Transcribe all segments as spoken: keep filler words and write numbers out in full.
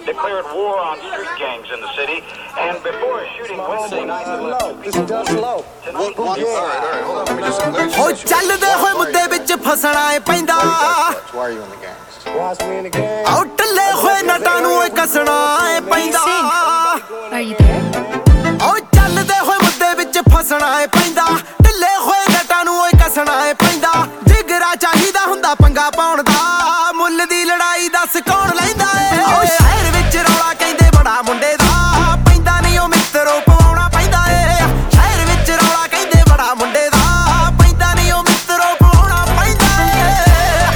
declared war on street gangs in the city, and before a shooting Wednesday night, This is just low. What, what, all right, all right, hold on. Let me just, let me just ਹੋ ਚੱਲਦੇ ਹੋਏ ਮੁੱਦੇ ਵਿੱਚ ਫਸਣਾ ਏ ਪੈਂਦਾ Why are you in the gangs? Watch me in the game. ਆਉ ਟੱਲੇ ਹੋਏ ਨਟਾਂ ਨੂੰ ਏ ਕੱਸਣਾ ਏ ਪੈਂਦਾ Are you there? ਆਉ ਚੱਲਦੇ ਹੋਏ ਮੁੱਦੇ ਵਿੱਚ ਫਸਣਾ ਏ ਪੈਂਦਾ ਟੱਲੇ ਹੋਏ ਨਟਾਂ ਨੂੰ ਏ ਕੱਸਣਾ ਏ ਪੈਂਦਾ ਜਿਗਰਾ ਚਾਹੀਦਾ ਹੁੰਦਾ ਪੰਗਾ ਪਾਉਣ ਦਾ ਮੁੱਲ ਦੀ ਲੜਾਈ ਦੱਸ ਕੌਣ ਲੈਂਦਾ ਏ ਆਉ ਸ਼ਹਿਰ ਵਿੱਚ ਰੌਲਾ ਕਹਿੰਦੇ ਬੜਾ ਮੁੰਡੇ ਦਾ ਪੈਂਦਾ ਨਹੀਂ ਉਹ ਮਿੱਤਰੋ ਪਵਾਉਣਾ ਪੈਂਦਾ ਏ ਸ਼ਹਿਰ ਵਿੱਚ ਰੌਲਾ ਕਹਿੰਦੇ ਬੜਾ ਮੁੰਡੇ ਦਾ ਪੈਂਦਾ ਨਹੀਂ ਉਹ ਮਿੱਤਰੋ ਪਵਾਉਣਾ ਪੈਂਦਾ ਏ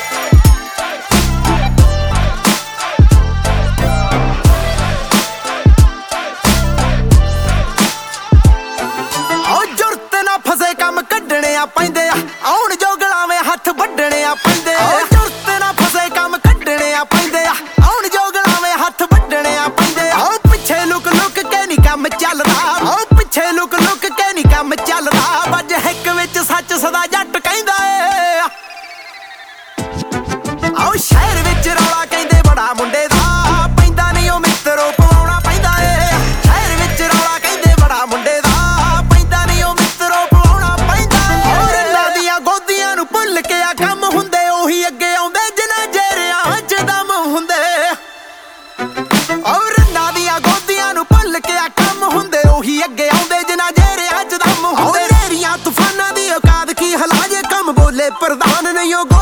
ਆਉ ਜੁਰਤ ਨਾ ਫਸੇ ਕੰਮ ਕੱਢਣੇ ਆ ਪੈਂਦੇ ਆ ਆਉਣ ਜੋ ਗਲਾਵੇਂ ਹੱਥ ਵੱਢਣੇ ਆ ਪੈਂਦੇ ਆ ਜੁਰਤ ਨਾ ਫਸੇ ਕੰਮ ਕੱਢਣੇ ਆ ਪੈਂਦੇ ਆ ਆਉਣ ਜੋ ਗਲਾਵੇਂ ਹੱਥ ਵੱਢਣੇ ਆ ਪੈਂਦੇ ਆ ਆਉ ਪਿੱਛੇ ਲੁਕ ਲੁਕ ਕੇ ਨਹੀਂ ਕੰਮ ਚੱਲਦਾ ਆਉ ਪਿੱਛੇ ਲੁਕ ਲੁਕ ਕੇ ਨਹੀਂ ਕੰਮ ਚੱਲਦਾ ਵੱਜ ਹਿੱਕ ਵਿੱਚ ਸੱਚ ਸਦਾ ਜੱਟ ਕਹਿੰਦਾ ਏ ਆਉ ਸ਼ਹਿਰ ਵਿੱਚ ਰੌਲਾ ਕਹਿੰਦੇ ਬੜਾ ਮੁੰਡੇ ਦਾ ਪੈਂਦਾ ਨਹੀਂ ਉਹ ਮਿੱਤਰੋ ਪਵਾਉਣਾ ਪੈਂਦਾ ਏ ਸ਼ਹਿਰ ਵਿੱਚ ਰੌਲਾ ਕਹਿੰਦੇ ਬੜਾ ਮੁੰਡੇ ਦਾ ਪੈਂਦਾ ਨਹੀਂ ਉਹ ਮਿੱਤਰੋ ਪਵਾਉਣਾ ਪੈਂਦਾ ਏ ਔਰ ਇਹਨਾਂ ਦੀਆਂ ਗੋਦੀਆਂ ਨੂੰ ਭੁੱਲ ਕੇ ਆ ਕੰਮ ਹੁੰਦੇ ਉਹੀ ਅੱਗੇ ਆਉਂਦੇ ਜਿਨ੍ਹਾਂ ਜੇਰਿਆਂ ਚ ਦਮ ਹੁੰਦੇ ਔਰ ਇਹਨਾਂ ਦੀਆਂ ਗੋਦੀਆਂ ਨੂੰ ਭੁੱਲ ਕੇ ਆ ਕੰਮ ਹੁੰਦੇ ਉਹੀ ਅੱਗੇ ਆਉਂਦੇ ਜਿਨ੍ਹਾਂ ਜੇਰਿਆਂ ਚ ਦਮ ਹੁੰਦੇ ਨੇਰੀਆਂ ਤੂਫਾਨਾਂ ਦੀ ਔਕਾਤ ਕੀ ਹਲਾ ਜੇ ਕੰਮ ਬੋਲੇ ਪ੍ਰਧਾਨ ਨਹੀਂ ਉਹ